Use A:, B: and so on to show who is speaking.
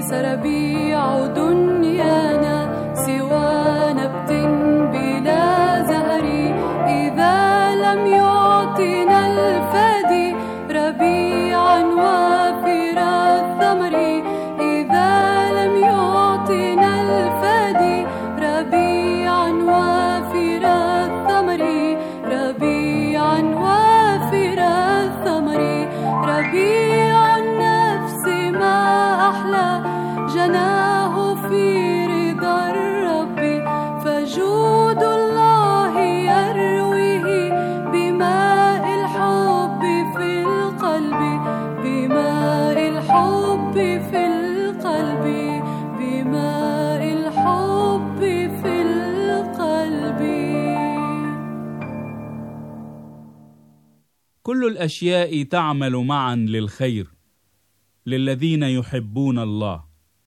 A: ليس ربيع دنيانا سوى نبت بلا زهر، إذا لم يعطنا الفادي ربيعا وافر الثمر، إذا لم يعطنا الفادي ربيعا وافر الثمر، ربيعا وافر الثمر، ربيع النفس ما أحلى جناه في رضا الرب، فجود الله يرويه بماء الحب في القلب، بماء الحب في القلب، بماء الحب في القلب.
B: كل الأشياء تعمل معا للخير للذين يحبون الله،